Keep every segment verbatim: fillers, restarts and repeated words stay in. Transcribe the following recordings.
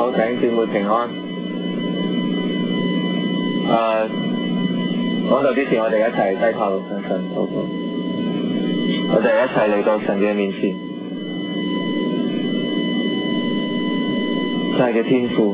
好，弟兄姊妹平安。誒，講到之前，我哋一齊低頭向神禱告，我哋一齊嚟到神嘅面前。真係嘅天父，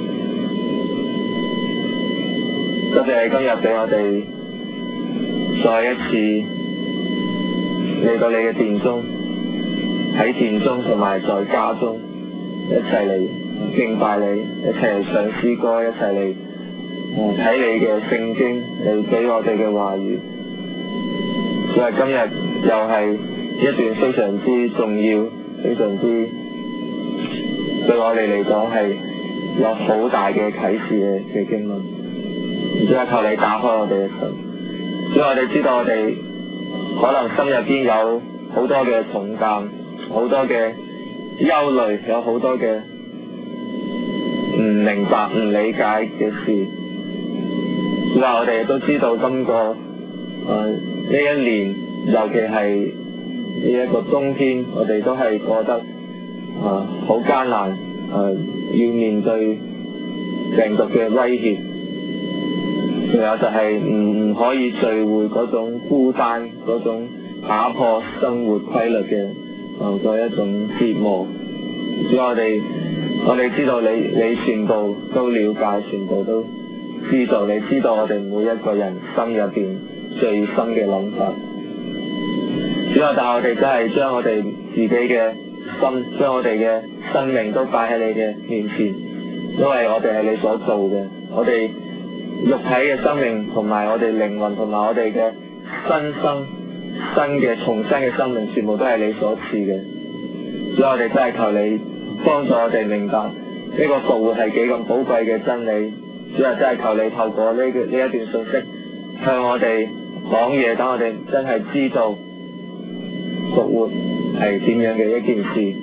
多謝你今日俾我哋再一次嚟到你嘅殿中，喺殿中同埋在家中一齊嚟敬拜你，一齊嚟唱詩歌，一齊嚟睇你嘅聖經，嚟俾我哋嘅話語。所以今日又係一段非常之重要，非常之對我哋嚟講係有好大嘅啟示嘅嘅經文。所以求你打開我哋嘅心，所以我哋知道我哋可能心入邊有好多嘅重擔，好多嘅憂慮，有好多嘅唔明白、唔理解嘅事。所以我哋都知道今個誒呢一年，尤其係呢一個冬天，我哋都係過得誒好艱難，誒、呃、要面對病毒嘅威脅，仲有就係唔唔可以聚會嗰種孤單，嗰種打破生活規律嘅誒嗰一種折磨。所以我哋我哋知道你你全部都了解，全部都知道，你知道我哋每一個人心入邊最深嘅諗法。主啊，但係我哋真係將我哋自己嘅心，將我哋嘅生命都擺喺你嘅面前，因為我哋係你所做嘅，我哋肉體嘅生命同埋我哋靈魂同埋我哋嘅新生新嘅重生嘅生命，全部都係你所賜嘅。所以我哋真係求你幫助我哋明白呢個復活係幾咁寶貴嘅真理。主啊，真係求你透過呢個呢一段信息向我哋講嘢，等我哋真係知道復活係點樣嘅一件事，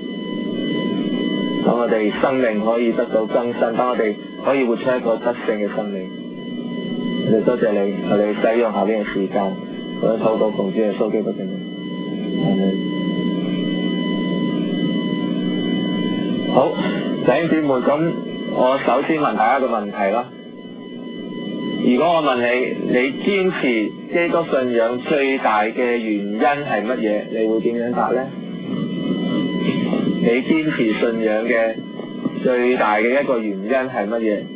等我哋生命可以得到更新，等我哋可以活出一個得勝嘅生命。我哋多謝你，求你使用下呢個時間，我哋透過奉主耶穌基督嘅名。好，弟兄姊妹，咁我首先問大家一個問題啦。如果我問你，你堅持基督信仰最大嘅原因係乜嘢？你會點樣答呢？你堅持信仰嘅最大嘅一個原因係乜嘢？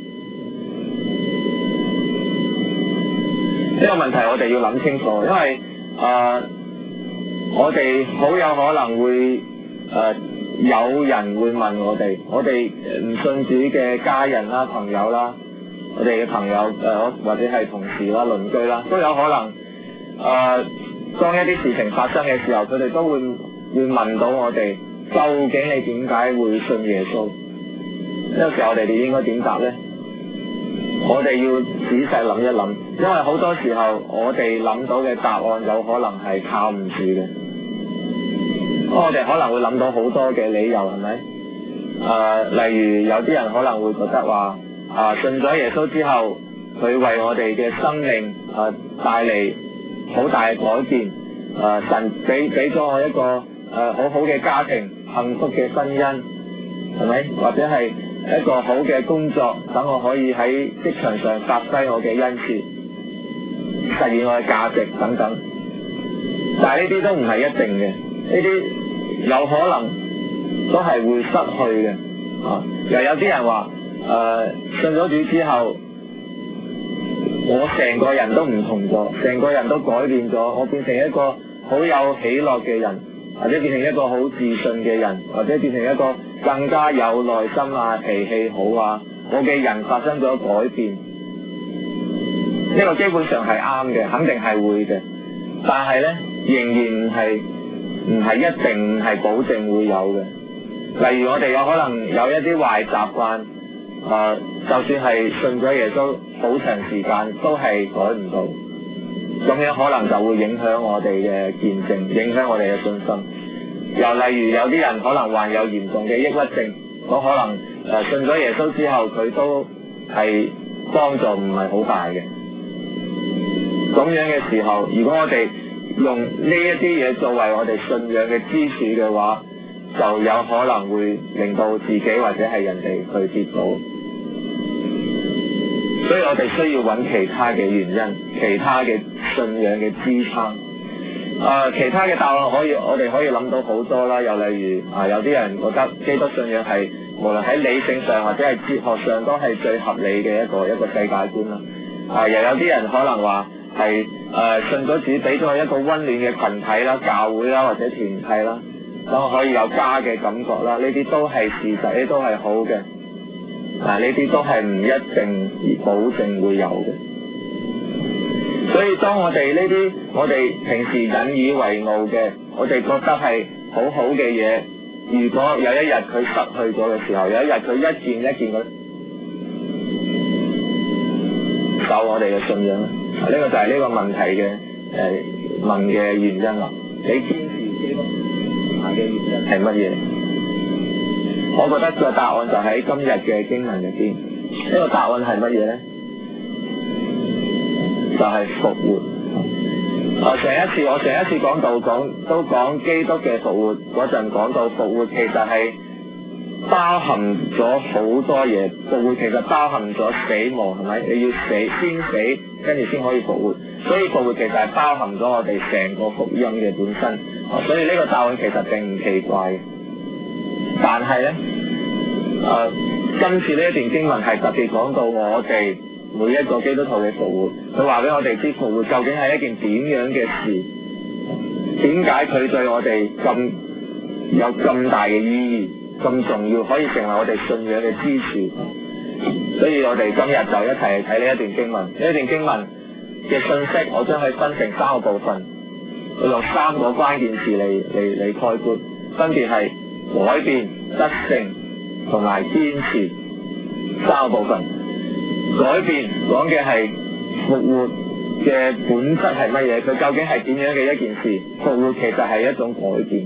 呢個問題我哋要諗清楚，因為誒、呃，我哋好有可能會誒、呃，有人會問我哋，我哋唔信主嘅家人啦、朋友啦。我哋嘅朋友誒、呃，或者係同事啦、鄰居啦，都有可能誒、呃，當一啲事情發生嘅時候，佢哋都會會問到我哋，究竟你點解會信耶穌？呢個時候我哋哋應該點答呢？我哋要仔細諗一諗，因為好多時候我哋諗到嘅答案有可能係靠唔住嘅。我哋可能會諗到好多嘅理由，係咪？誒、呃，例如有啲人可能會覺得話。啊！信咗耶穌之後，佢為我哋嘅生命啊帶嚟好大嘅改變。啊！神俾俾咗我一個誒、啊、好好嘅家庭、幸福嘅婚姻，係咪？或者係一個好嘅工作，等我可以喺職場上發揮我嘅恩賜，實現我嘅價值等等。但係呢啲都唔係一定嘅，呢啲有可能都係會失去嘅。啊！又有啲人話。誒、呃，信咗主之後，我成個人都唔同咗，成個人都改變咗，我變成一個好有喜樂嘅人，或者變成一個好自信嘅人，或者變成一個更加有耐心啊、脾氣好啊，我嘅人發生咗改變。呢、這個基本上係啱嘅，肯定係會嘅，但係呢，仍然唔係唔係一定唔係保證會有嘅。例如我哋有可能有一啲壞習慣。誒、呃，就算係信咗耶穌好長時間，都係改唔到，咁樣可能就會影響我哋嘅見證，影響我哋嘅信心。又例如有啲人可能患有嚴重嘅抑鬱症，我可能誒、呃、信咗耶穌之後，佢都係幫助唔係好大嘅。咁樣嘅時候，如果我哋用呢一啲嘢作為我哋信仰嘅支柱嘅話， 就有可能會令到自己或者係人哋去跌倒。所以我哋需要揾其他嘅原因，其他嘅信仰嘅支撐。啊、呃，其他嘅答案可以，我哋可以諗到好多啦。又例如啊、呃，有啲人覺得基督信仰係無論喺理性上或者係哲學上都係最合理嘅一個一個世界觀啦。啊、呃，又有啲人可能話係誒信咗主俾咗一個溫暖嘅群體啦、教會啦或者團體啦，咁可以有家嘅感覺啦。呢啲都係事實，呢啲都係好嘅。嗱，呢啲都係唔一定而保證會有嘅。所以當我哋呢啲我哋平時引以為傲嘅，我哋覺得係好好嘅嘢，如果有一日佢失去咗嘅時候，有一日佢一件一件嘅受我哋嘅信仰咧，呢、這個就係呢個問題嘅誒、呃、問嘅原因啦。你堅持基督嘅原因係乜嘢？我覺得個答案就喺今日嘅經文入邊。呢、這個答案係乜嘢咧？就係、是、復活。啊，上一次我上一次講到講都講基督嘅復活嗰陣，講到復活其實係包含咗好多嘢。復活其實包含咗死亡，係咪？你要死先死，跟住先可以復活。所以復活其實係包含咗我哋成個福音嘅本身。啊，所以呢個答案其實並唔奇怪。但係咧，誒、呃，今次呢一段經文係特別講到我哋每一個基督徒嘅復活。佢話俾我哋知復活究竟係一件點樣嘅事？點解佢對我哋咁有咁大嘅意義、咁重要，可以成為我哋信仰嘅支柱？所以我哋今日就一齊嚟睇呢一段經文。呢一段經文嘅信息，我將佢分成三個部分，我用三個關鍵詞嚟嚟嚟概括，分別係改變、得勝同埋堅持。三個部分。改變講嘅係復活嘅本質係乜嘢？佢究竟係點樣嘅一件事？復活其實係一種改變。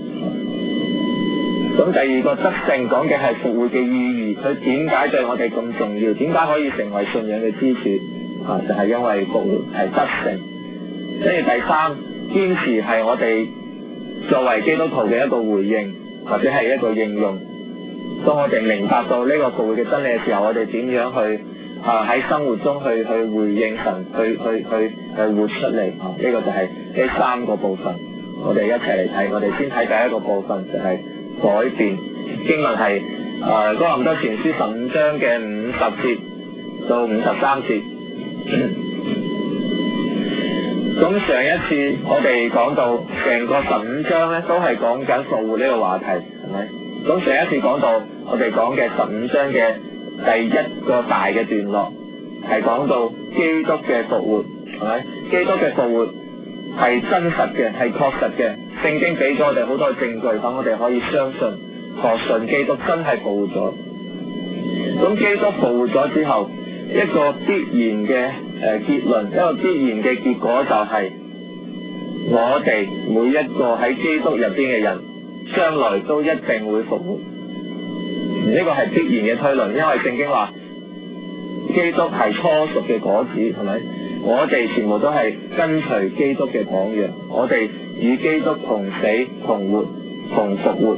咁第二個得勝講嘅係復活嘅意義，佢點解對我哋咁重要？點解可以成為信仰嘅支柱？啊，就係、是、因為復活係得勝。跟住第三，堅持係我哋作為基督徒嘅一個回應，或者係一個應用。當我哋明白到呢個復活嘅真理嘅時候，我哋點樣去啊喺生活中去去回應神，去去去去活出嚟？啊，呢、這個就係呢三個部分，我哋一齊嚟睇。我哋先睇第一個部分，就係、是、改變。經文係啊哥林多前書十五章嘅五十節到五十三節。咁上一次我哋講到成個十五章咧，都係講緊復活呢個話題，係咪？咁上一次講到我哋講嘅十五章嘅第一個大嘅段落，係講到基督嘅復活，係咪？基督嘅復活係真實嘅，係確實嘅。聖經俾咗我哋好多證據，等我哋可以相信、確信基督真係復活咗。咁基督復活咗之後，一個必然嘅誒、呃、結論，一個必然嘅結果就係、是、我哋每一個喺基督入邊嘅人，將來都一定會復活。呢、這個係必然嘅推論，因為聖經話基督係初熟嘅果子，係咪？我哋全部都係跟隨基督嘅榜樣，我哋與基督同死同活同復活。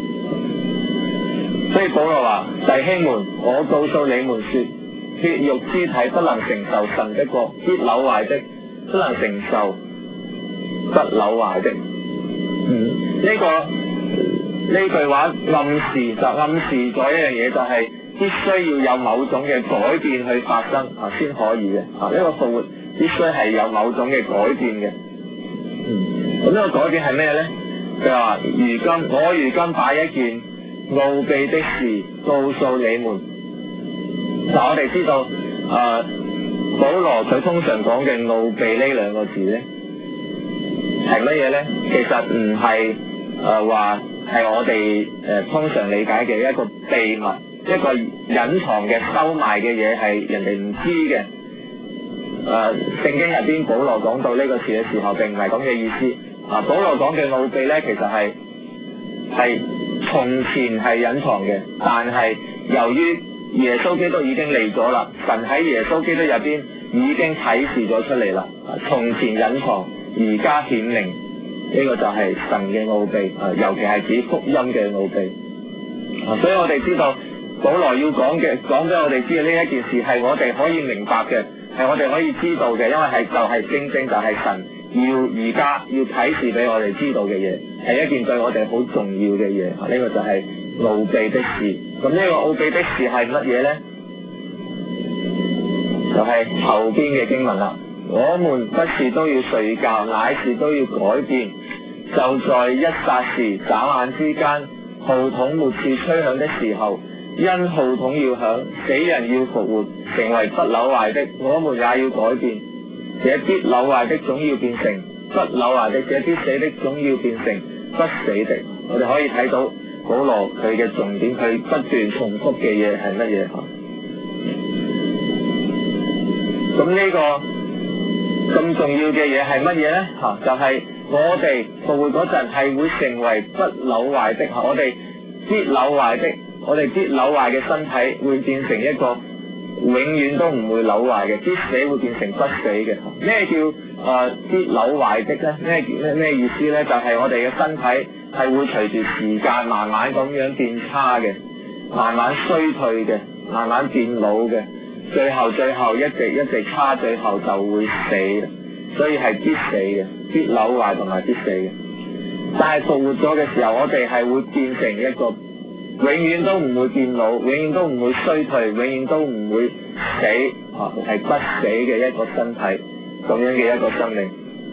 所以保羅話：弟兄們，我告訴你們說，血肉之體不能承受神的國，必朽壞的不能承受不朽壞的。嗯，呢、這個呢句話暗示就暗示咗一樣嘢，就係必須要有某種嘅改變去發生啊，先可以嘅啊。呢、這個復活必須係有某種嘅改變嘅。嗯，咁呢個改變係咩咧？佢話：如今我如今把一件奧秘的事告訴你們。嗱，我哋知道誒、呃，保羅佢通常講嘅奧秘呢兩個字咧係乜嘢咧？其實唔係誒話係我哋誒、呃、通常理解嘅一個秘密，一個隱藏嘅收埋嘅嘢係人哋唔知嘅。誒、呃，聖經入邊保羅講到呢個詞嘅時候，並唔係咁嘅意思。啊，保羅講嘅奧秘咧，其實係係從前係隱藏嘅，但係由於耶穌基督已經嚟咗啦，神喺耶穌基督入邊已經啟示咗出嚟啦。從前隱藏，而家顯明。 呢個就係神嘅奧秘啊，尤其係指福音嘅奧秘啊。所以我哋知道保羅要講嘅，講俾我哋知嘅呢一件事係我哋可以明白嘅，係我哋可以知道嘅，因為係就係正正就係神要而家要啟示俾我哋知道嘅嘢，係一件對我哋好重要嘅嘢。呢、這個就係奧秘的事。咁呢個奧秘的事係乜嘢呢？就係、是、後邊嘅經文啦。我們不是都要睡覺，乃是都要改變。就在一霎時、眨眼之間，號筒末次吹響的時候，因號筒要響，死人要復活，成為不朽壞的，我們也要改變。這必朽壞的總要變成不朽壞的，這必死的總要變成不死的。我哋可以睇到保羅佢嘅重點，佢不斷重複嘅嘢係乜嘢？咁呢個咁重要嘅嘢係乜嘢呢？吓，就係、是、我哋復活嗰陣係會成為不朽壞的，我哋必朽壞的，我哋必朽壞嘅身體會變成一個永遠都唔會朽壞嘅，必死會變成不死嘅。咩叫誒、呃、必朽壞的咧？咩咩咩意思咧？就係、是、我哋嘅身體係會隨住時間慢慢咁樣變差嘅，慢慢衰退嘅，慢慢變老嘅。最後最後一直一直差，最後就會死，所以係必死嘅，必朽壞同埋必死嘅。但係復活咗嘅時候，我哋係會變成一個永遠都唔會變老，永遠都唔會衰退，永遠都唔會死，啊係不死嘅一個身體，咁樣嘅一個生命。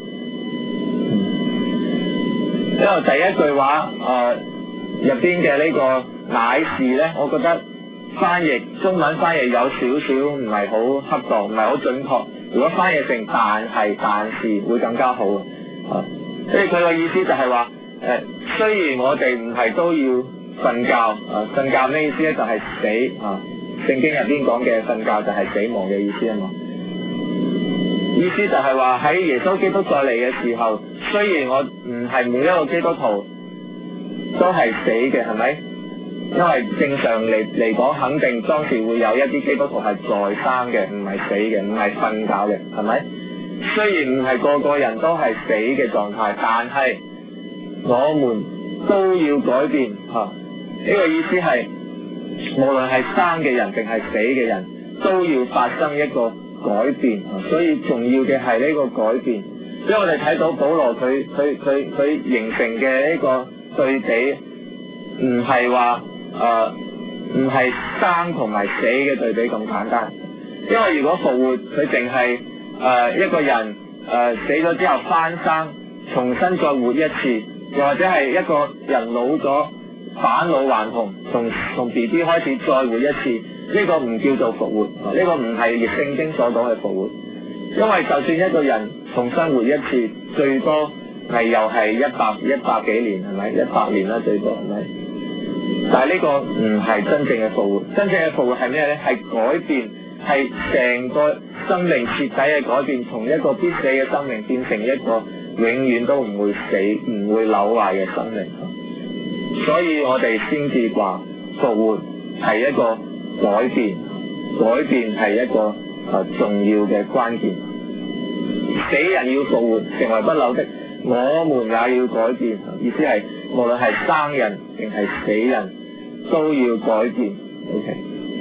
因為第一句話誒入邊嘅呢個乃是咧，我覺得翻譯中文翻譯有少少唔係好恰當，唔係好準確。如果翻譯成但係但是會更加好啊。所以佢個意思就係話誒，雖然我哋唔係都要瞓覺啊，瞓覺咩意思咧？就係死啊。聖經入邊講嘅瞓覺就係死亡嘅意思啊嘛。意思就係話喺耶穌基督再嚟嘅時候，雖然我唔係每一個基督徒都係死嘅，係咪？因為正常嚟嚟講，肯定當時會有一啲基督徒係在生嘅，唔係死嘅，唔係瞓覺嘅，係咪？雖然唔係個個人都係死嘅狀態，但係我們都要改變吓。呢、啊這個意思係，無論係生嘅人定係死嘅人，都要發生一個改變。啊、所以重要嘅係呢個改變。因為我哋睇到保羅佢佢佢佢形成嘅呢個對比，唔係話。誒，唔係、呃、生同埋死嘅對比咁簡單，因為如果復活佢淨係誒一個人誒、呃、死咗之後翻生，重新再活一次，又或者係一個人老咗返老還童，從從 B B 開始再活一次，呢、這個唔叫做復活，呢、這個唔係聖經所講嘅復活，因為就算一個人重新活一次，最多係又係一百一百幾年，係咪？一百年啦，最多係咪？但係呢個唔係真正嘅復活，真正嘅復活係咩呢？係改變，係成個生命徹底嘅改變，從一個必死嘅生命變成一個永遠都唔會死、唔會朽壞嘅生命。所以我哋先至話復活係一個改變，改變係一個誒、呃、重要嘅關鍵。死人要復活，成為不朽的，我們也要改變。意思係無論係生人定係死人都要改變。OK，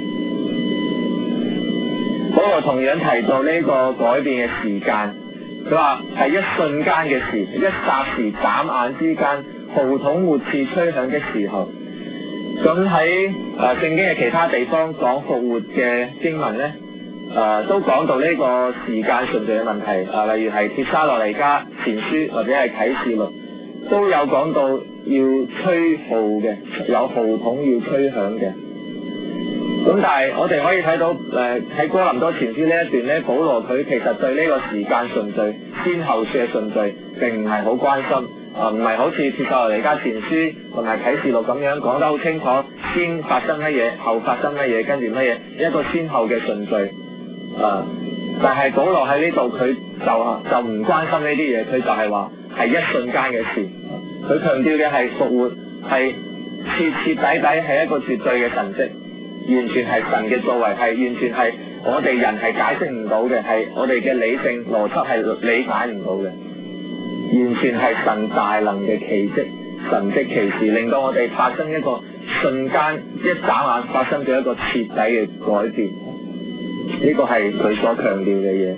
保羅同樣提到呢個改變嘅時間，佢話係一瞬間嘅事，一霎時眨眼之間，號筒末次吹響的時候。咁喺誒聖經嘅其他地方講復活嘅經文咧，誒、呃、都講到呢個時間順序嘅問題。誒、呃、例如係帖撒羅尼迦前書或者係啟示錄都有講到要吹號嘅，有號筒要吹響嘅。咁但係我哋可以睇到誒喺、呃、哥林多前書呢一段咧，保羅佢其實對呢個時間順序先後書嘅順序並唔係好關心。啊，唔係好似帖撒羅尼迦前書同埋啟示錄咁樣講得好清楚，先發生乜嘢，後發生乜嘢，跟住乜嘢，一個先後嘅順序。啊，但係保羅喺呢度佢就就唔關心呢啲嘢，佢就係話係一瞬間嘅事。佢強調嘅係復活係徹徹底底係一個絕對嘅神蹟，完全係神嘅作為，係完全係我哋人係解釋唔到嘅，係我哋嘅理性邏輯係理解唔到嘅。 完全係神大能嘅奇蹟、神蹟奇事，令到我哋發生一個瞬間一眨眼發生咗一個徹底嘅改變。呢個係佢所強調嘅嘢。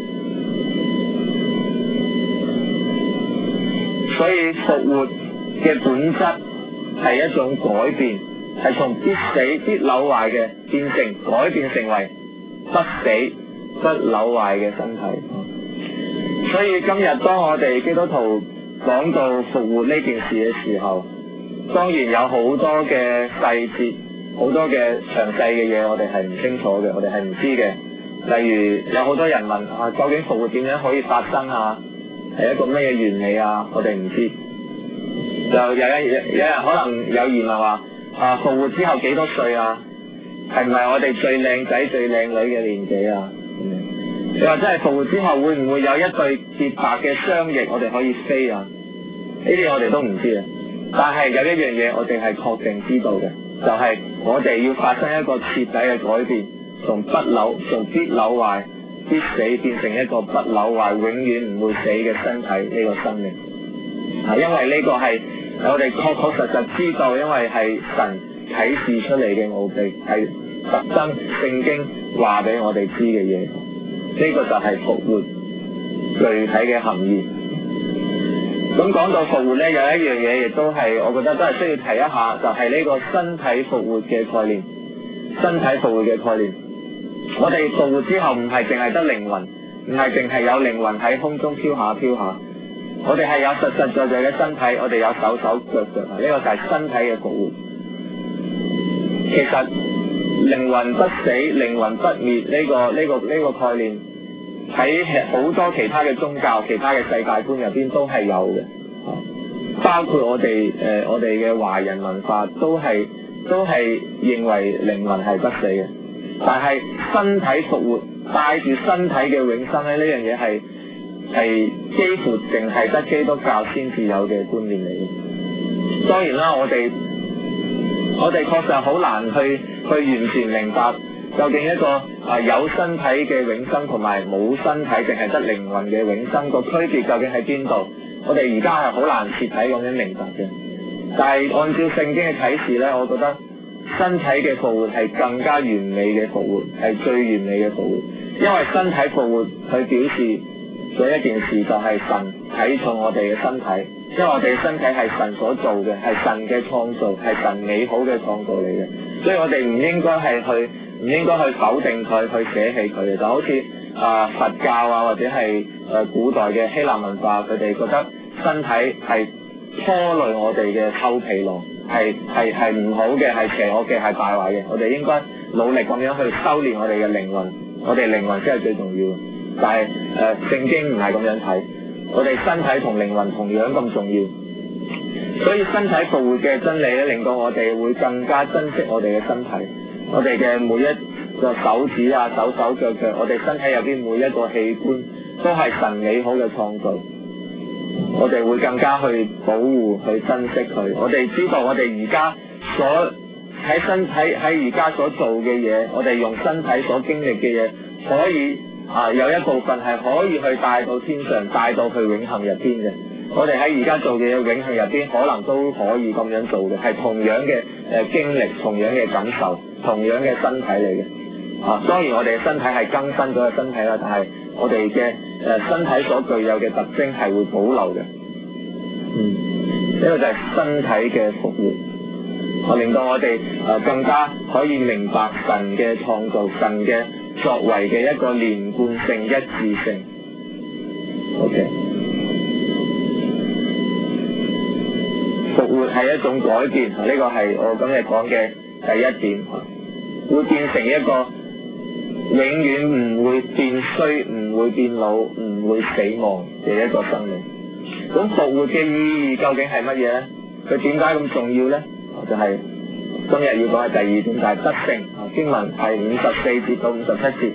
所以復活嘅本質係一種改變，係從必死必朽壞嘅變成改變成為不死不朽壞嘅身體。所以今日當我哋基督徒講到復活呢件事嘅時候，當然有好多嘅細節，好多嘅詳細嘅嘢我哋係唔清楚嘅，我哋係唔知嘅。例如有好多人問啊，究竟復活點樣可以發生啊？係一個咩嘢原理啊？我哋唔知。就有一有有人可能有疑問話啊，復活之後幾多歲啊？係唔係我哋最靚仔最靚女嘅年紀啊？你話真係復活之後會唔會有一對潔白嘅雙翼我哋可以飛啊？呢啲我哋都唔知啊。但係有一樣嘢我哋係確定知道嘅，就係、是、我哋要發生一個徹底嘅改變，從不朽從必朽壞必死變成一個不朽壞永遠唔會死嘅身體，呢、這個生命。啊，因為呢個係我哋確確實實知道，因為係神啟示出嚟嘅奧秘，係特登聖經話俾我哋知嘅嘢。呢、這個就係復活具體嘅含義。咁講到復活呢，有一樣嘢亦都係我覺得都係需要提一下，就係、是、呢個身體復活嘅概念。身體復活嘅概念，我哋復活之後唔係淨係得靈魂，唔係淨係有靈魂喺空中飄下飄下，我哋係有實實在在嘅身體，我哋有手手腳腳，呢、這個就係身體嘅復活。其實靈魂不死、靈魂不滅呢、這個呢、這個呢、這個概念，喺好多其他嘅宗教、其他嘅世界觀入邊都係有嘅，包括我哋誒、呃、我哋嘅華人文化都係都係認為靈魂係不死嘅。但係身體復活帶住身體嘅永生咧，呢樣嘢係係幾乎淨係得基督教先至有嘅觀念嚟嘅。當然啦，我哋我哋確實好難去去完全明白究竟一個啊有身體嘅永生同埋冇身體淨係得靈魂嘅永生個區別究竟喺邊度？我哋而家係好難徹底咁樣明白嘅。但係按照聖經嘅啟示咧，我覺得身體嘅復活係更加完美嘅復活，係最完美嘅復活。因為身體復活佢表示咗一件事，就係神睇重我哋嘅身體，因為我哋嘅身體係神所做嘅，係神嘅創造，係神美好嘅創造嚟嘅，所以我哋唔應該係去唔應該去否定佢，去捨棄佢嘅。就好似啊、呃、佛教啊或者係誒、呃、古代嘅希臘文化，佢哋覺得身體係拖累我哋嘅臭皮囊，係係係唔好嘅，係邪惡嘅，係敗壞嘅。我哋應該努力咁樣去修煉我哋嘅靈魂，我哋靈魂先係最重要。但係誒聖經唔係咁樣睇，我哋身體同靈魂同樣咁重要。所以身體復活嘅真理咧，令到我哋會更加珍惜我哋嘅身體，我哋嘅每一個手指啊、手手腳腳，我哋身體入邊每一個器官都係神美好嘅創造。我哋會更加去保護、去珍惜佢。我哋知道我哋而家所喺身體喺而家所做嘅嘢，我哋用身體所經歷嘅嘢，可以啊有一部分係可以去帶到天上，帶到去永恆入邊嘅。我哋喺而家做嘅嘢，永恆入邊可能都可以咁樣做嘅，係同樣嘅誒、呃、經歷，同樣嘅感受，同樣嘅身體嚟嘅。啊，當然我哋嘅身體係更新咗嘅身體啦，但係我哋嘅誒身體所具有嘅特徵係會保留嘅。嗯，呢、這個就係身體嘅復活，我令到我哋誒、呃、更加可以明白神嘅創造、神嘅作為嘅一個連貫性、一致性。OK， 復活係一種改變，呢、這個係我今日講嘅第一點，會變成一個永遠唔會變衰、唔會變老、唔會死亡嘅一個生命。咁復活嘅意義究竟係乜嘢呢？佢點解咁重要呢？就係、是、今日要講嘅第二點，就係得勝。經文係五十四節到五十七節。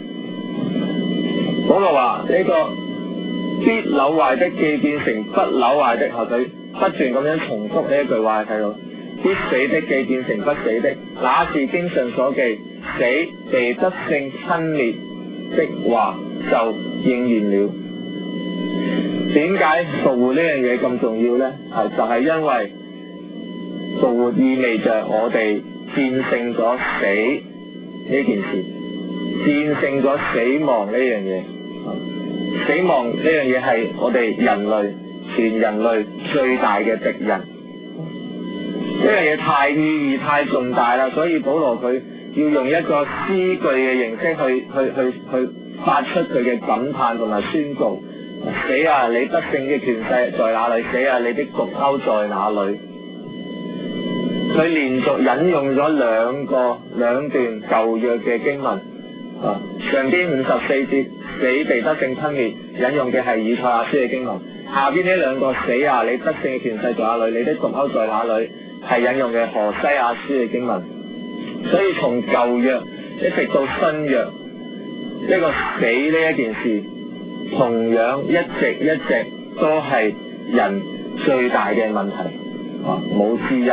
保羅話呢個必朽壞的既變成不朽壞的，佢不斷咁樣重複呢一句話，睇到必死的既變成不死的，那是經上所記，死被得勝吞滅的話就應驗了。 點解復活呢樣嘢咁重要呢？係就係因為復活意味着我哋戰勝咗死呢件事，戰勝咗死亡呢樣嘢。死亡呢樣嘢係我哋人類全人類最大嘅敵人。呢樣嘢太意義太重大啦，所以保羅佢要用一個詩句嘅形式去去去去發出佢嘅感嘆同埋宣告。死啊！你得勝嘅權勢在哪裏？死啊！你的毒鈎在哪裏？佢連續引用咗兩個兩段舊約嘅經文。啊，上邊五十四節死被得勝吞滅，引用嘅係以賽亞書嘅經文。下邊呢兩個死啊！你得勝嘅權勢在哪裏？你的毒鈎在哪裏？係引用嘅何西阿書嘅經文。所以從舊約一直到新約，一個死呢一件事，同樣一直一直都係人最大嘅問題，啊，冇之一。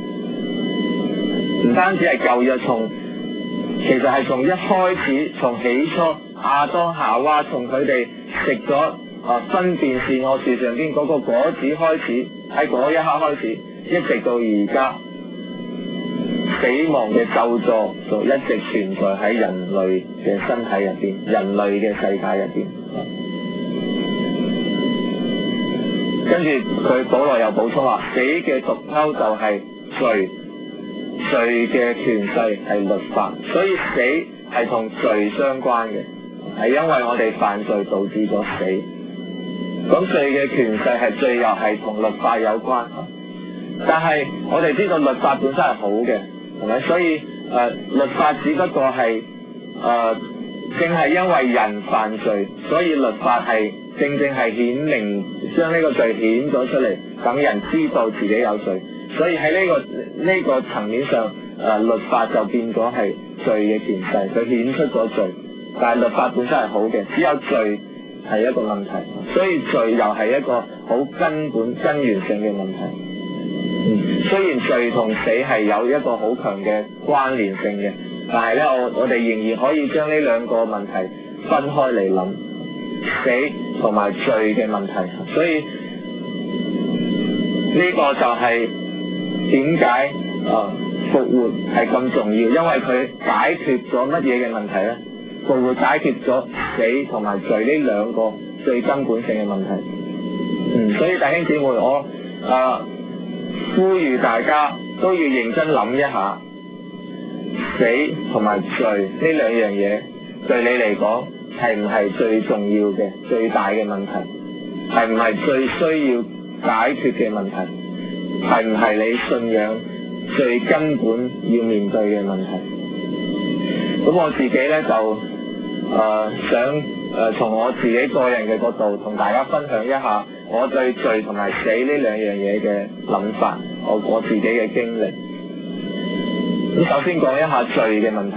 唔單止係舊約，從其實係從一開始，從起初亞當夏娃從佢哋食咗啊分辨善惡樹上邊嗰個果子開始，喺嗰一刻開始，一直到而家，死亡嘅咒詛就一直存在喺人類嘅身體入邊，人類嘅世界入邊。跟住佢保羅又補充話，死嘅毒鈎就係罪，罪嘅權勢係律法，所以死係同罪相關嘅，係因為我哋犯罪導致咗死。咁罪嘅權勢係罪又係同律法有關，但係我哋知道律法本身係好嘅，係咪？所以誒、呃，律法只不過係誒，正係因為人犯罪，所以律法係正正係顯明將呢個罪顯咗出嚟，等人知道自己有罪。所以喺呢、這個呢、這個層面上，誒、呃、律法就變咗係罪嘅權勢，佢顯出咗罪。但係律法本身係好嘅，只有罪係一個問題，所以罪又係一個好根本根源性嘅問題。嗯，雖然罪同死係有一個好強嘅關聯性嘅，但係咧，我我哋仍然可以將呢兩個問題分開嚟諗，死同埋罪嘅問題。所以呢、這個就係點解啊復活係咁重要，因為佢解決咗乜嘢嘅問題咧？復活解決咗死同埋罪呢兩個最根本性嘅問題。嗯，所以弟兄姊妹，我啊呼籲大家都要認真諗一下，死同埋罪呢兩樣嘢對你嚟講係唔係最重要嘅、最大嘅問題？係唔係最需要解決嘅問題？係唔係你信仰最根本要面對嘅問題？咁我自己咧就誒、呃、想誒從、呃、我自己個人嘅角度同大家分享一下我對罪同埋死呢兩樣嘢嘅諗法，我我自己嘅經歷。咁首先講一下罪嘅問題。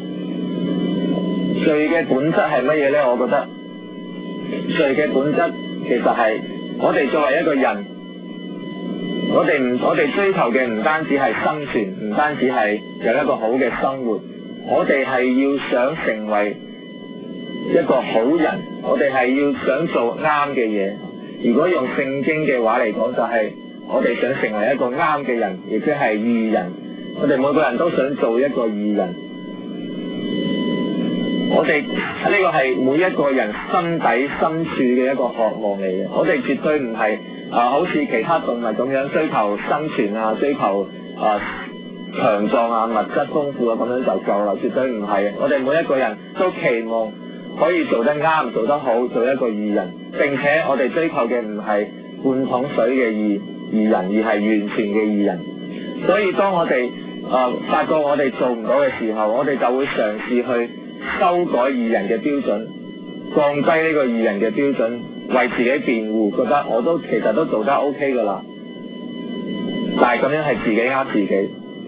罪嘅本質係乜嘢咧？我覺得罪嘅本質其實係我哋作為一個人，我哋唔我哋追求嘅唔單止係生存，唔單止係有一個好嘅生活，我哋係要想成為一個好人，我哋係要想做啱嘅嘢。如果用聖經嘅話嚟講，就係我哋想成為一個啱嘅人，亦即係義人。我哋每個人都想做一個義人。我哋呢個係每一個人心底深處嘅一個渴望嚟嘅。我哋絕對唔係啊，好似其他動物咁樣追求生存啊，追求啊強壯啊，物質豐富啊，咁樣就夠啦。絕對唔係。我哋每一個人都期望可以做得啱，做得好，做一個義人。並且我哋追求嘅唔係半桶水嘅義義人，而係完全嘅義人。所以當我哋啊、呃、發覺我哋做唔到嘅時候，我哋就會嘗試去修改義人嘅標準，降低呢個義人嘅標準，為自己辯護，覺得我都其實都做得 OK 噶啦。但係咁樣係自己呃自己。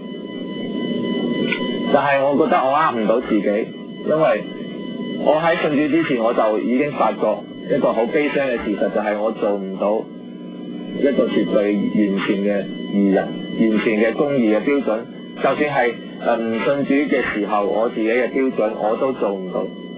但係我覺得我呃唔到自己，因為我喺信主之前我就已經發覺一個好悲傷嘅事實，就係我做唔到一個絕對完全嘅義人，完全嘅公義嘅標準。就算係誒唔信主嘅時候，我自己嘅標準我都做唔到。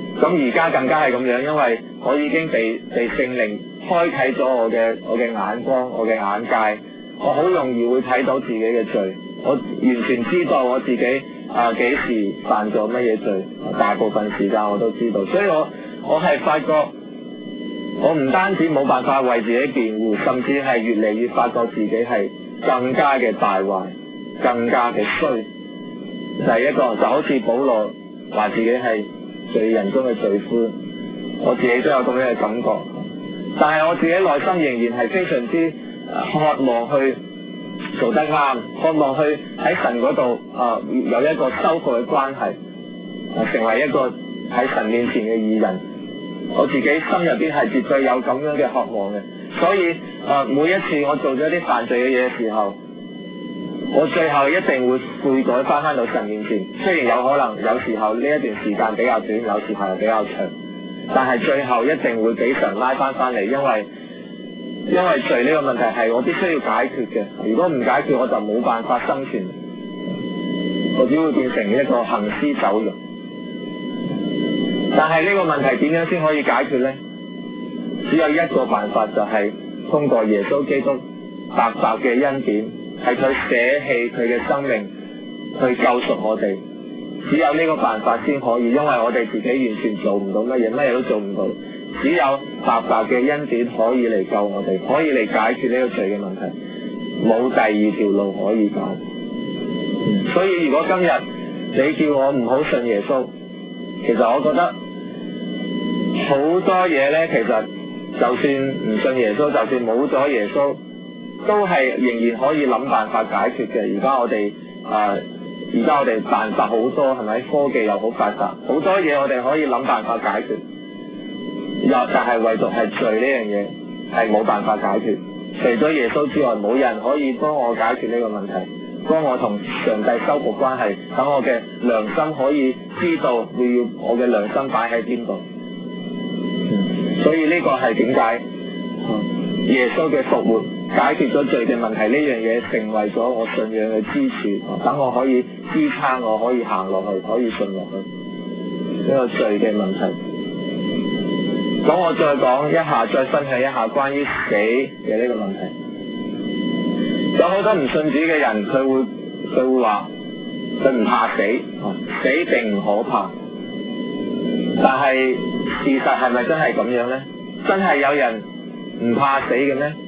咁而家更加係咁樣，因為我已經被被聖靈開啟咗我嘅我嘅眼光，我嘅眼界，我好容易會睇到自己嘅罪，我完全知道我自己啊幾時犯咗乜嘢罪，大部分時間我都知道，所以我我係發覺我唔單止冇辦法為自己辯護，甚至係越嚟越發覺自己係更加嘅敗壞，更加嘅衰。第一個就好似保羅話自己係罪人中嘅罪魁，我自己都有咁樣嘅感覺，但係我自己內心仍然係非常之渴望去做得啱，渴望去喺神嗰度啊有一個修復嘅關係，啊成為一個喺神面前嘅義人。我自己心入邊係絕對有咁樣嘅渴望嘅，所以啊每一次我做咗一啲犯罪嘅嘢嘅時候，我最後一定會悔改翻翻到神面前。雖然有可能有時候呢一段時間比較短，有時候又比較長，但係最後一定會俾神拉翻翻嚟，因為因為罪呢個問題係我必須要解決嘅。如果唔解決，我就冇辦法生存，我只會變成一個行屍走肉。但係呢個問題點樣先可以解決呢？只有一個辦法，就係通過耶穌基督白白嘅恩典，係佢捨棄佢嘅生命去救贖我哋。只有呢個辦法先可以，因為我哋自己完全做唔到乜嘢，乜嘢都做唔到。只有白白嘅恩典可以嚟救我哋，可以嚟解決呢個罪嘅問題，冇第二條路可以解。所以如果今日你叫我唔好信耶穌，其實我覺得好多嘢呢，其實就算唔信耶穌，就算冇咗耶穌，都係仍然可以諗辦法解決嘅。而家我哋啊，而家我哋辦法好多，係咪？科技又好發達，好多嘢我哋可以諗辦法解決。又但係唯獨係罪呢樣嘢係冇辦法解決。除咗耶穌之外，冇人可以幫我解決呢個問題，幫我同上帝修復關係，等我嘅良心可以知道要我嘅良心擺喺邊度。所以呢個係點解耶穌嘅復活解決咗罪嘅問題，呢樣嘢成為咗我信仰嘅支柱，等我可以支撐我可以行落去，可以信落去呢個罪嘅問題。咁我再講一下，再分享一下關於死嘅呢個問題。有好多唔信主嘅人，佢會佢會話佢唔怕死，死並唔可怕。但係事實係咪真係咁樣呢？真係有人唔怕死嘅咩？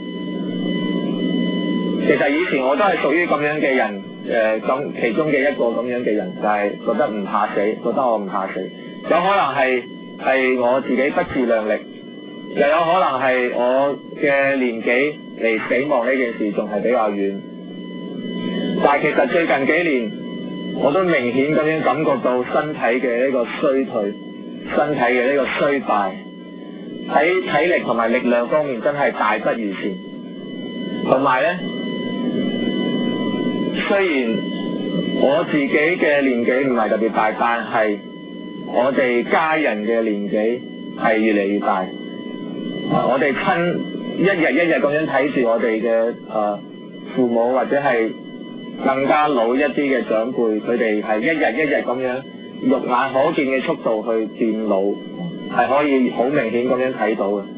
其實以前我都係屬於咁樣嘅人，誒咁其中嘅一個咁樣嘅人，就係覺得唔怕死，覺得我唔怕死。有可能係係我自己不自量力，又有可能係我嘅年紀離死亡呢件事仲係比較遠。但係其實最近幾年，我都明顯咁樣感覺到身體嘅呢個衰退，身體嘅呢個衰敗，喺體力同埋力量方面真係大不如前。同埋呢，雖然我自己嘅年紀唔係特別大，但係我哋家人嘅年紀係越嚟越大。我哋親一日一日咁樣睇住我哋嘅誒父母或者係更加老一啲嘅長輩，佢哋係一日一日咁樣肉眼可見嘅速度去變老，係可以好明顯咁樣睇到嘅。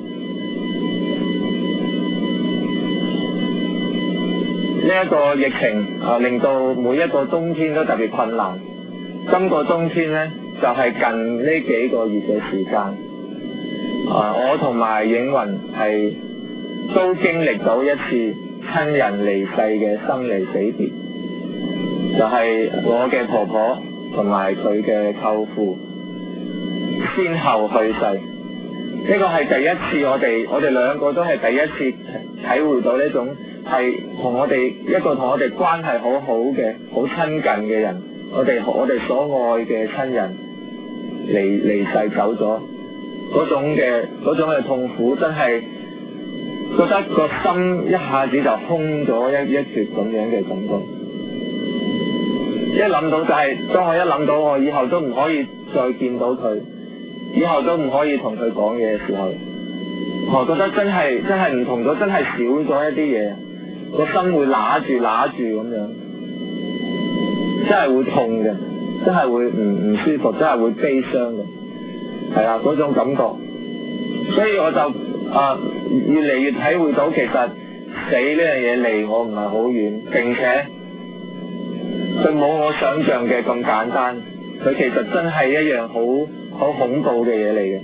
呢一個疫情啊，令到每一個冬天都特別困難。今個冬天呢，就係近呢幾個月嘅時間，啊，我同埋影雲係都經歷到一次親人離世嘅生離死別，就係我嘅婆婆同埋佢嘅舅父先後去世。呢個係第一次，我哋我哋兩個都係第一次體會到呢種係同我哋一個同我哋關係好好嘅、好親近嘅人，我哋我哋所愛嘅親人離離世走咗，嗰種嘅嗰種嘅痛苦，真係覺得個心一下子就空咗一一截咁樣嘅感覺。一諗到就係、是、當我一諗到我以後都唔可以再見到佢，以後都唔可以同佢講嘢嘅時候，我覺得真係真係唔同咗，真係少咗一啲嘢，個心會揦住揦住咁樣，真係會痛嘅。 真係會唔唔舒服，真係會悲傷嘅，係啊嗰種感覺。所以我就啊、呃、越嚟越體會到，其實死呢樣嘢離我唔係好遠，並且佢冇我想象嘅咁簡單，佢其實真係一樣好好恐怖嘅嘢嚟嘅。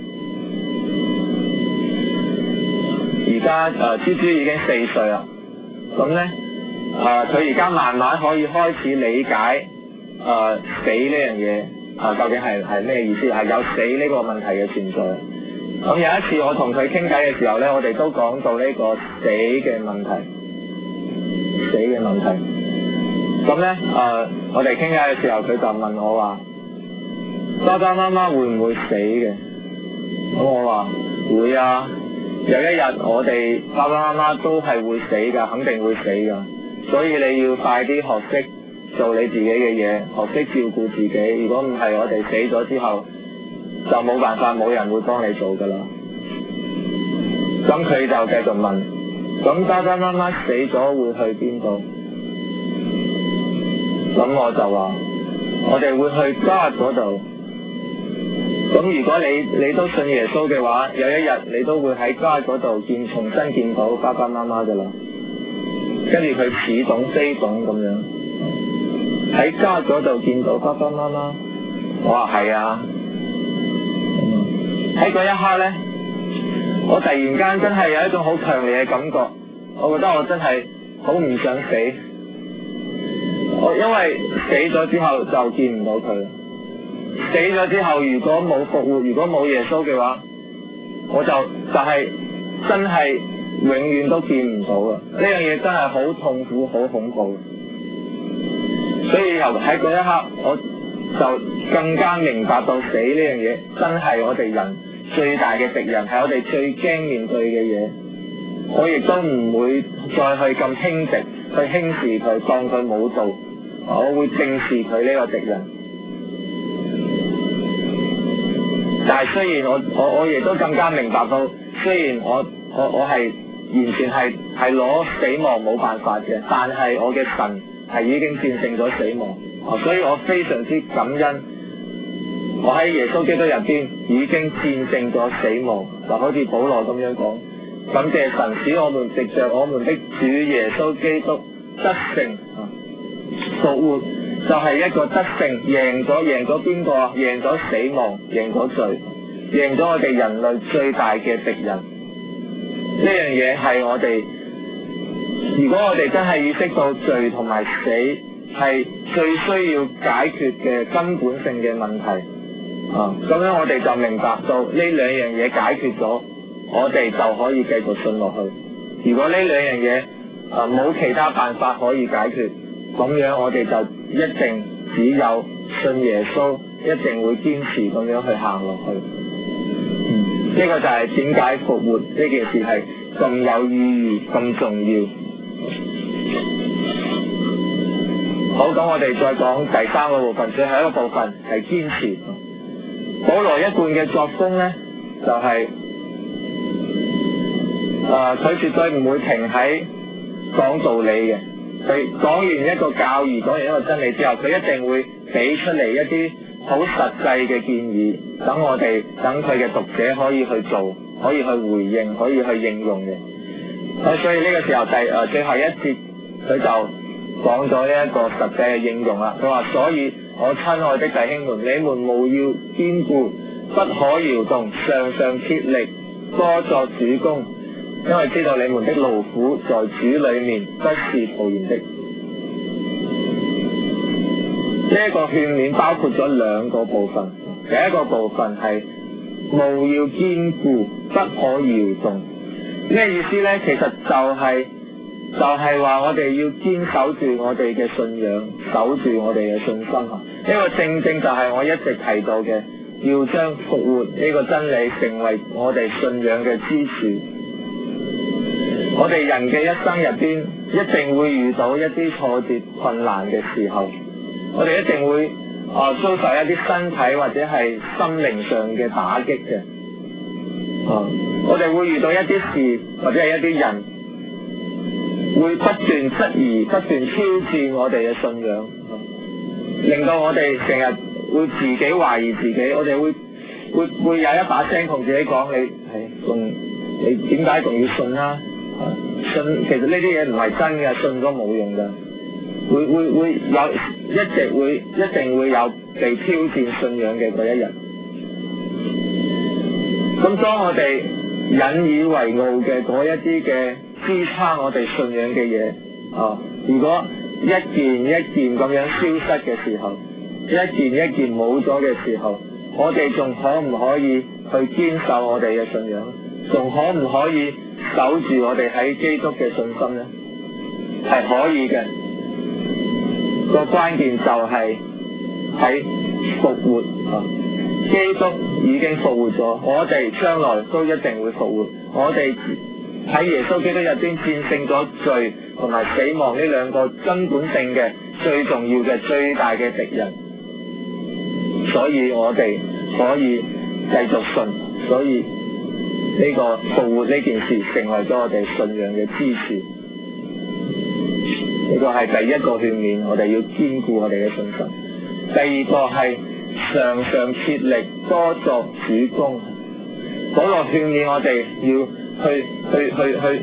而家誒豬豬已經四歲啦，咁咧誒佢而家慢慢可以開始理解誒、呃、死呢樣嘢啊，究竟係係咩意思？係有死呢個問題嘅存在。咁有一次我同佢傾偈嘅時候咧，我哋都講到呢個死嘅問題，死嘅問題。咁咧誒，我哋傾偈嘅時候，佢就問我話：爸爸媽媽會唔會死嘅？咁我話會啊。有一日我哋爸爸媽媽都係會死噶，肯定會死噶，所以你要快啲學識做你自己嘅嘢，學識照顧自己。如果唔係，我哋死咗之後就冇辦法，冇人會幫你做噶啦。咁佢就繼續問：咁爸爸媽媽死咗會去邊度？咁我就話：我哋會去 God 嗰度。咁如果你你都信耶穌嘅話，有一日你都會喺家嗰度見重新見到爸爸媽媽噶啦。跟住佢似懂非懂咁樣，喺家嗰度見到爸爸媽媽。我話係啊。喺嗰一刻咧，我突然間真係有一種好強烈嘅感覺，我覺得我真係好唔想死。我因為死咗之後就見唔到佢。死咗之後，如果冇復活，如果冇耶穌嘅話，我就就係、是、真係永遠都見唔到啊！呢樣嘢真係好痛苦，好恐怖。所以由喺嗰一刻，我就更加明白到死呢樣嘢真係我哋人最大嘅敵人，係我哋最驚面對嘅嘢。我亦都唔會再去咁輕敵，去輕視佢，當佢冇到。我會正視佢呢個敵人。但係雖然我我我亦都更加明白到，雖然我我我係完全係係攞死亡冇辦法嘅，但係我嘅神係已經戰勝咗死亡，啊，所以我非常之感恩，我喺耶穌基督入邊已經戰勝咗死亡，就好似保羅咁樣講，感謝神使我們藉着我們的主耶穌基督得勝啊復活。就係一個得勝，贏咗贏咗邊個啊？贏咗死亡，贏咗罪，贏咗我哋人類最大嘅敵人。呢樣嘢係我哋，如果我哋真係意識到罪同埋死係最需要解決嘅根本性嘅問題啊，咁樣我哋就明白到呢兩樣嘢解決咗，我哋就可以繼續信落去。如果呢兩樣嘢啊冇其他辦法可以解決，咁樣我哋就一定只有信耶穌，一定會堅持咁樣去行落去。嗯，呢、這個就係點解復活呢件事係咁有意義、咁重要。好，咁我哋再講第三個部分，最後一個部分係堅持。保羅一貫嘅作風呢，就係、是，誒、呃，佢絕對唔會停喺講道理嘅。佢講完一個教義，講完一個真理之後，佢一定會俾出嚟一啲好實際嘅建議，等我哋等佢嘅讀者可以去做，可以去回應，可以去應用嘅。咁所以呢個時候第誒、呃、最後一節，佢就講咗呢一個實際嘅應用啦。佢話：所以我親愛的弟兄們，你們務要堅固，不可搖動，常常竭力，多作主工。因為知道你們的勞苦在主裏面不是徒然的。呢、這、一個勸勉包括咗兩個部分，第一個部分係務要堅固，不可搖動。咩意思呢？其實就係、是、就係、是、話我哋要堅守住我哋嘅信仰，守住我哋嘅信心啊！呢、這個正正就係我一直提到嘅，要將復活呢個真理成為我哋信仰嘅支柱。我哋人嘅一生入邊，一定會遇到一啲挫折、困難嘅時候，我哋一定會啊遭受一啲身體或者係心靈上嘅打擊嘅。啊，我哋會遇到一啲事或者係一啲人，會不斷質疑、不斷挑戰我哋嘅信仰。 令到我哋成日會自己懷疑自己，我哋會會會有一把聲同自己講：你係仲你點解仲要信啦？信其實呢啲嘢唔係真嘅，信咗冇用㗎。會會會有一直會一定會有被挑戰信仰嘅嗰一日。咁當我哋引以為傲嘅嗰一啲嘅支撐我哋信仰嘅嘢啊，如果一件一件咁樣消失嘅時候，一件一件冇咗嘅時候，我哋仲可唔可以去堅守我哋嘅信仰？仲可唔可以守住我哋喺基督嘅信心呢？係可以嘅。個關鍵就係喺復活啊！基督已經復活咗，我哋將來都一定會復活。我哋喺耶穌基督入邊戰勝咗罪同埋死亡呢兩個根本性嘅最重要嘅最大嘅敵人，所以我哋可以繼續信，所以呢個復活呢件事成為咗我哋信仰嘅支柱。呢個係第一個勸勉，我哋要堅固我哋嘅信心。第二個係常常竭力多作主工。保羅勸勉我哋要去去去去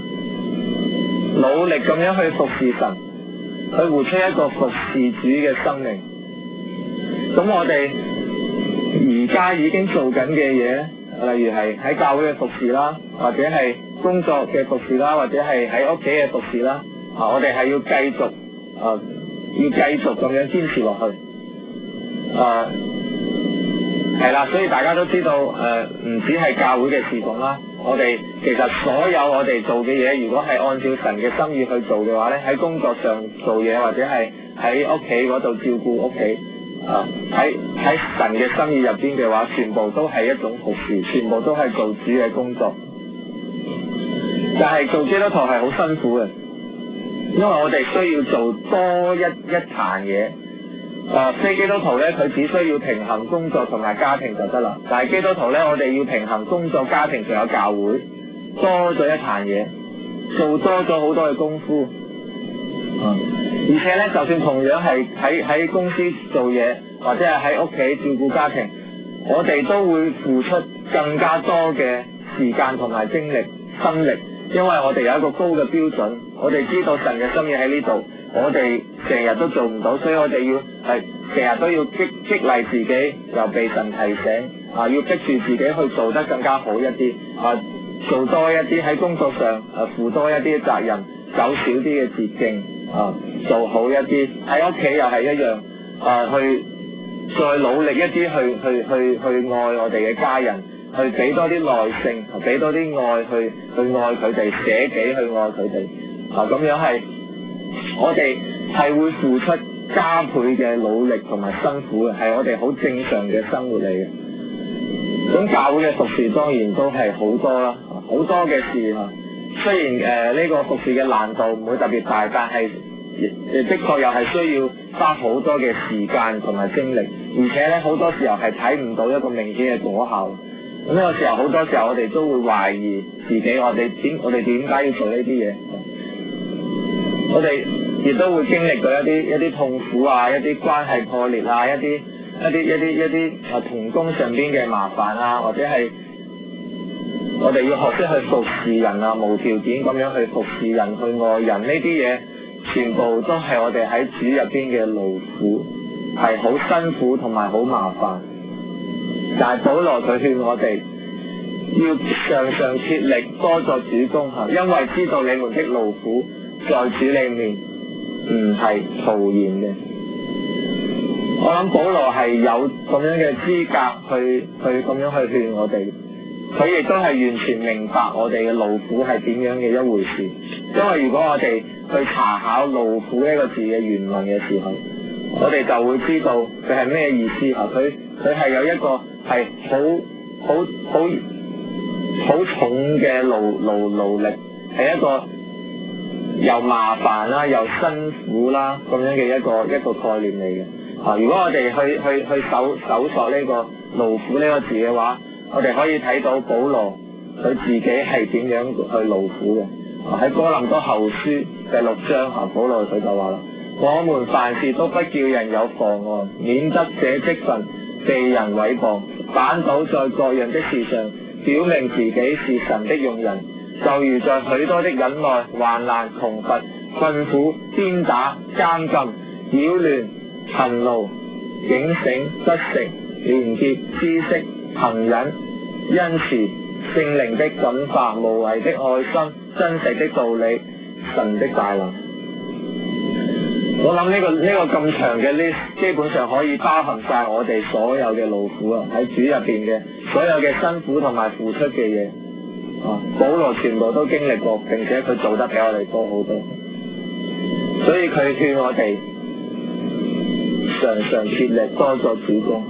努力咁樣去服侍神，去活出一個服侍主嘅生命。咁我哋而家已經做緊嘅嘢，例如係喺教會嘅服侍啦，或者係工作嘅服侍啦，或者係喺屋企嘅服侍啦。啊！我哋係要繼續，啊，要繼續咁樣堅持落去。啊，係啦，所以大家都知道，誒、呃，唔止係教會嘅事奉啦。我哋其實所有我哋做嘅嘢，如果係按照神嘅心意去做嘅話咧，喺工作上做嘢，或者係喺屋企嗰度照顧屋企，啊，喺喺神嘅心意入邊嘅話，全部都係一種服侍，全部都係做主嘅工作。但係做基督徒係好辛苦嘅。因為我哋需要做多一一壇嘢，啊，非基督徒咧，佢只需要平衡工作同埋家庭就得啦。但係基督徒咧，我哋要平衡工作、家庭仲有教會，多咗一壇嘢，做多咗好多嘅功夫。啊，而且咧，就算同樣係喺喺公司做嘢，或者係喺屋企照顧家庭，我哋都會付出更加多嘅時間同埋精力、心力。因為我哋有一個高嘅標準，我哋知道神嘅心意喺呢度，我哋成日都做唔到，所以我哋要係成日都要激激勵自己，又被神提醒啊，要逼住自己去做得更加好一啲啊，做多一啲喺工作上啊，負多一啲責任，走少啲嘅捷徑啊，做好一啲喺屋企又係一樣啊，去再努力一啲去去去去愛我哋嘅家人。去俾多啲耐性，俾多啲愛去去愛佢哋，捨己去愛佢哋，啊咁樣係我哋係會付出加倍嘅努力同埋辛苦嘅，係我哋好正常嘅生活嚟嘅。咁教會嘅服侍當然都係好多啦，好多嘅事啊。雖然誒呢、呃這個服侍嘅難度唔會特別大，但係誒的確又係需要花好多嘅時間同埋精力，而且咧好多時候係睇唔到一個明顯嘅果效。咁呢個時候，好多時候我哋都會懷疑自己，我哋點我哋點解要做呢啲嘢？我哋亦都會經歷到一啲一啲痛苦啊，一啲關係破裂啊，一啲一啲一啲一啲啊同工上邊嘅麻煩啊，或者係我哋要學識去服侍人啊，無條件咁樣去服侍人、去愛人，呢啲嘢全部都係我哋喺主入邊嘅勞苦，係好辛苦同埋好麻煩。但係保羅佢勸我哋要常常竭力多作主工嚇，因為知道你們的勞苦在主裏面唔係徒然嘅。我諗保羅係有咁樣嘅資格去去咁樣去勸我哋，佢亦都係完全明白我哋嘅勞苦係點樣嘅一回事。因為如果我哋去查考勞苦呢個字嘅原文嘅時候，我哋就會知道佢係咩意思嚇。佢佢係有一個係好好好好重嘅勞勞勞力，係一個又麻煩啦又辛苦啦咁樣嘅一個一個概念嚟嘅。啊，如果我哋去去去搜搜索呢個勞苦呢個字嘅話，我哋可以睇到保羅佢自己係點樣去勞苦嘅。喺哥林多後書第六章，啊，保羅佢就話啦： 我們凡事都不叫人有妨礙，免得這職分被人毀謗，反倒在各樣的事上表明自己是神的用人，就如在許多的忍耐、患難、窮乏、困苦、鞭打、監禁、擾亂、勤勞、警醒、得食、廉潔、知識、恆忍、恩慈、聖靈的感化、無偽的愛心、真實的道理、神的大能。我諗呢個呢個咁長嘅 list 基本上可以包含晒我哋所有嘅勞苦啊，喺主入邊嘅所有嘅辛苦同埋付出嘅嘢啊，保羅全部都經歷過，並且佢做得比我哋多好多，所以佢勸我哋常常竭力多作主工。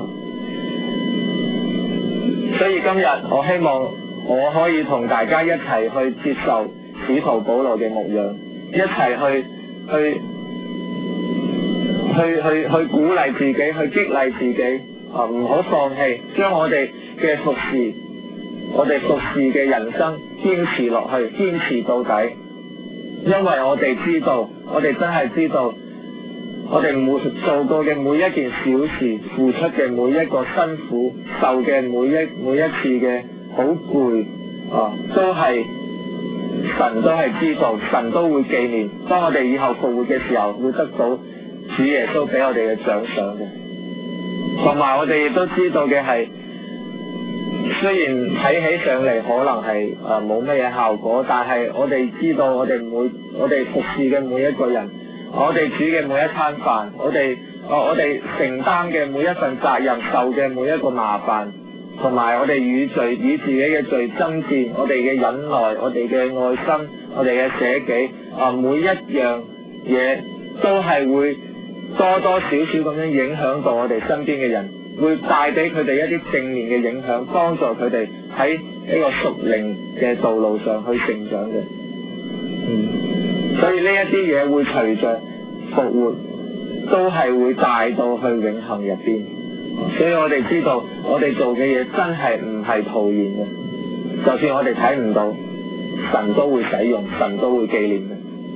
所以今日我希望我可以同大家一齊去接受使徒保羅嘅牧養，一齊去去去去去鼓勵自己，去激勵自己啊，唔好放棄，將我哋嘅服侍，我哋服侍嘅人生堅持落去，堅持到底。因為我哋知道，我哋真係知道，我哋每做過嘅每一件小事，付出嘅每一個辛苦，受嘅每一每一次嘅好攰啊，都係神都係知道，神都會紀念。當我哋以後復活嘅時候，會得到主耶穌俾我哋嘅獎賞嘅。同埋我哋亦都知道嘅係，雖然睇起上嚟可能係誒冇乜嘢效果，但係我哋知道我哋每我哋服侍嘅每一個人，我哋煮嘅每一餐飯，我哋我我哋承擔嘅每一份責任，受嘅每一個麻煩，同埋我哋與罪與自己嘅罪爭戰，我哋嘅忍耐，我哋嘅愛心，我哋嘅捨己啊，每一樣嘢都係會多多少少咁樣影響到我哋身邊嘅人，會帶俾佢哋一啲正面嘅影響，幫助佢哋喺呢個屬靈嘅道路上去成長嘅。嗯，所以呢一啲嘢會隨着復活都係會帶到去永恆入邊。所以我哋知道，我哋做嘅嘢真係唔係徒然嘅，就算我哋睇唔到，神都會使用，神都會紀念嘅。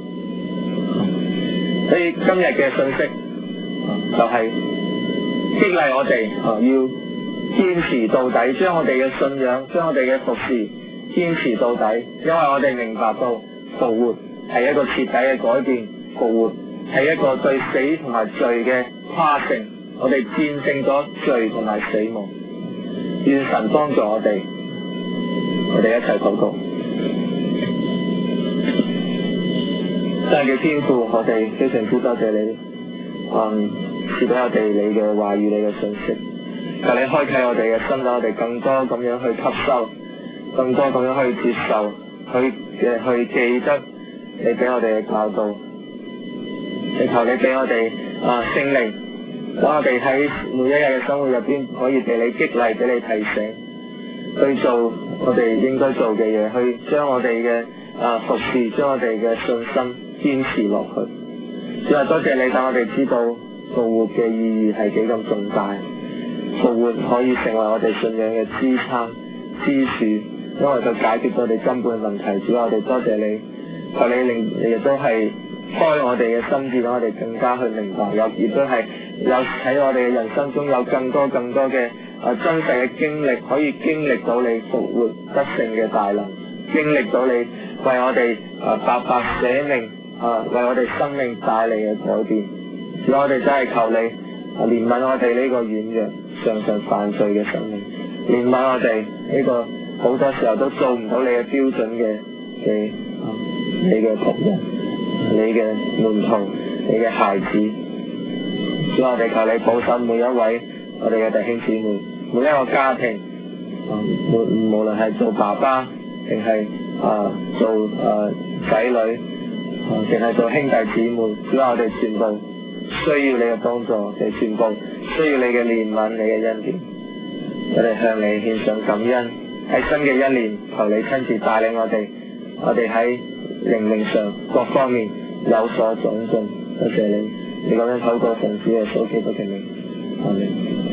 所以今日嘅信息就係激勵我哋啊，要堅持到底，將我哋嘅信仰，將我哋嘅服侍堅持到底，因為我哋明白到復活係一個徹底嘅改變，復活係一個對死同埋罪嘅跨勝，我哋戰勝咗罪同埋死亡。願神幫助我哋，我哋一齊禱告。真係嘅天父，我哋非常之多謝你，嗯，賜俾我哋你嘅話語，你嘅信息，求你開啟我哋嘅心，讓我哋更多咁樣去吸收，更多咁樣去接受，去嘅去記得你俾我哋嘅教導。你求你俾我哋啊聖靈，等我哋喺每一日嘅生活入邊可以俾你激勵，俾你提醒，去做我哋應該做嘅嘢，去將我哋嘅啊服侍，將我哋嘅信心堅持落去。主啊，多謝你，等我哋知道復活嘅意義係幾咁重大，復活可以成為我哋信仰嘅支撐支柱，因為佢解決咗我哋根本嘅問題。主啊，我哋多謝你，求你令你亦都係開我哋嘅心智，讓我哋更加去明白，有亦都係有喺我哋嘅人生中有更多更多嘅啊真實嘅經歷，可以經歷到你復活得勝嘅大能，經歷到你為我哋啊白白捨命啊為我哋生命帶嚟嘅改變。主，我哋真係求你啊憐憫我哋呢個軟弱常常犯罪嘅生命，憐憫我哋呢個好多時候都做唔到你嘅標準嘅嘅啊你嘅僕人，你嘅門徒，你嘅孩子。主，我哋求你保守每一位我哋嘅弟兄姊妹，每一個家庭，啊、無無論係做爸爸定係啊做啊仔女，啊定係做兄弟姊妹，主，我哋全部需要你嘅幫助，我哋全部需要你嘅憐憫，你嘅恩典。我哋向你獻上感恩，喺新嘅一年，求你親自帶領我哋，我哋喺靈命上各方面有所長進。多謝你，你咁樣透過奉主耶穌基督嘅名，阿們。